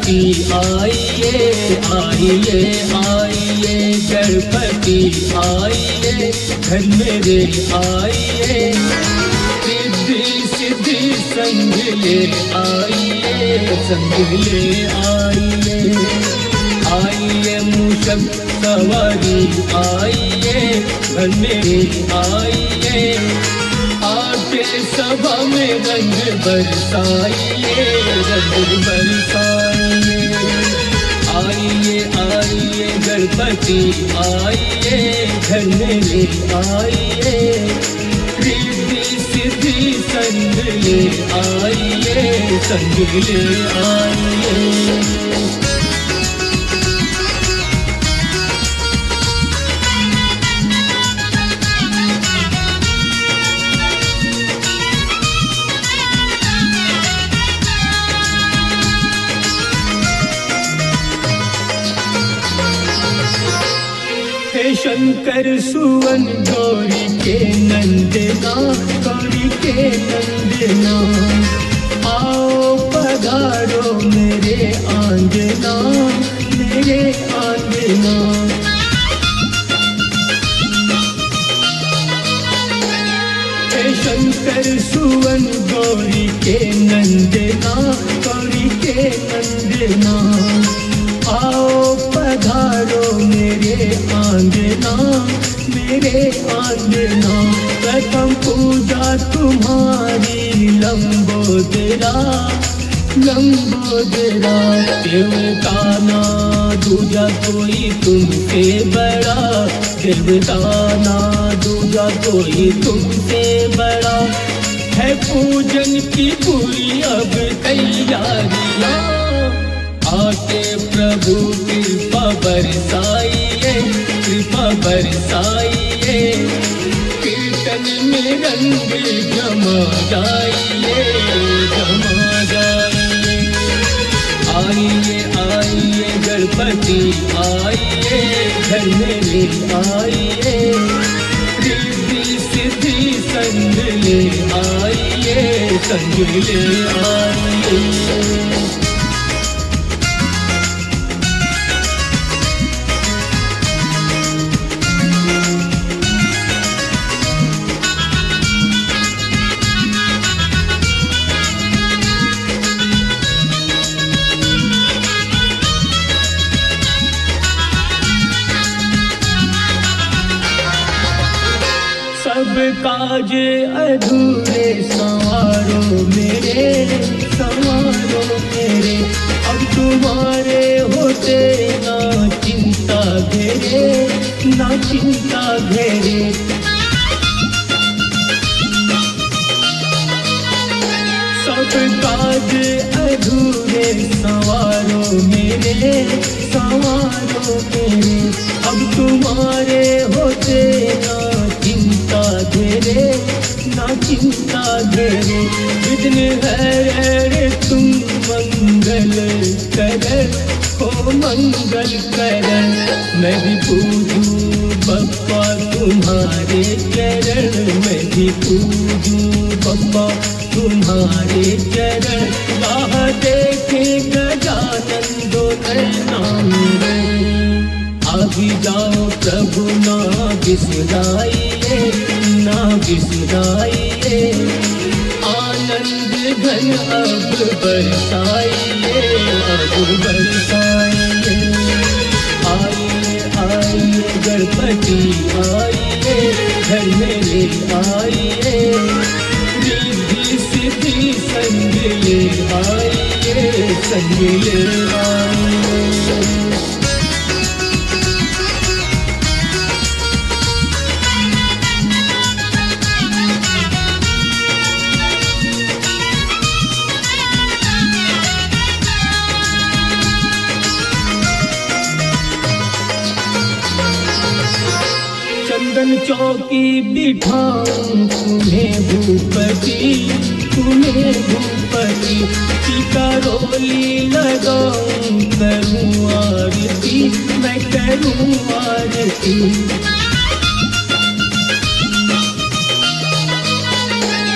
गणपति आइए आइए आइए, गणपति आइए घर मेरे आइए, रिद्धि सिद्धि संग ले आइए, संग ले आइए। आइए मूषक सवारी आइए घर मेरे आइए, आके सभा में रंग बरसाइए, रंग बरसाइए। आइए आइए गणपति आइए घर मेरे आइए, रिद्धि सिद्धि संग ले आइए, संग ले आइए। हे शंकर सुवन गौरी के नंदना, गौरी के नंदना, आओ पधारो मेरे आंगना, मेरे आंगना। हे शंकर सुवन गौरी के नंदना, गौरी के नंदना, आओ पधारो मेरे आंगना, मेरे आंगना। प्रथम पूजा तुम्हारी लंबोदरा, लंबोदरा। देवता ना दूजा कोई तुमसे बड़ा, देवता ना दूजा कोई तुमसे बड़ा। है पूजन की पूरी अब तैयारियां, आके प्रभु कृपा बरसाइए, कृपा बरसाइए। कीर्तन में रंग जमा जाइए, जमा जाइए। आइए आइए गणपति आइए घर मेरे आइए, रिद्धि सिद्धि संग ले आइए, संग ले आइए। सब काज अधूरे संवारो मेरे, संवारो मेरे। अब तुम्हारे होते ना चिंता घेरे, ना चिंता घेरे। सब काज अधूरे संवारो मेरे, संवारो मेरे। अब तुम्हारे होते ना चिंता घेरे, ना चिंता घेरे। विघ्न हरे तुम मंगल कर, हो मंगल कर। मैं भी पूजूं बप्पा तुम्हारे चरण, मैं भी पूजूं बप्पा तुम्हारे चरण। राह देखे गजानन दो नाम, आगे जाओ प्रभु ना बिसराइए, ना बिसराइए। आनंद घन अब बरसाइए, अब बरसाइए। आइए आइए गणपति आइए घर मेरे आइए, रिद्धि सिद्धि संग ले आइए, संग ले आइए। चंदन चौकी बिठाऊं तुम्हें भूपति, तुम्हें भूपति। टीका रोली लगाऊं करूं आरती, मैं करूं आरती।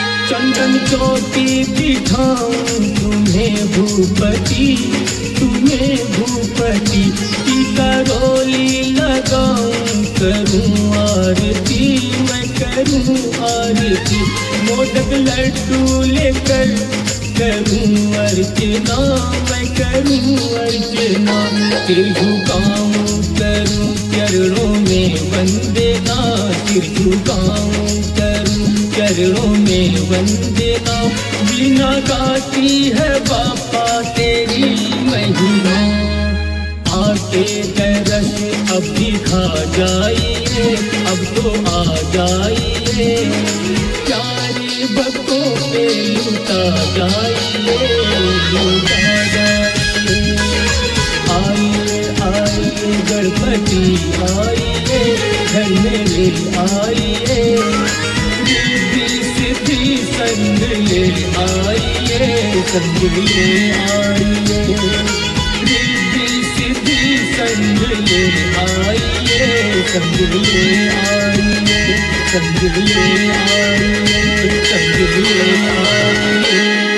चंदन चौकी बिठाऊं तुम्हें भूपति, तुम्हें आरती की करोली लगाऊं करूं आरती मैं करूं आरती मोदक लड्डू लेकर करूं अर्चना मैं करूं अर्चना सिर झुकाऊं करूं चरणों में वंदना सिर झुकाऊं करूं चरणों में वंदना बिना गाती है बापा तेरी महिमा आके दरस अब दिखा जाइए अब तो आ जाइए प्यारे भक्तों पे लुटा जाइए लुटा जाइए आइए आइए गणपति आइए घर मेरे आइए रिद्धि सिद्धि संग ले आइए संग ले आइए रिद्धि सिद्धि संग ले आइए संग ले आइए संग ले आइए संग ले आइए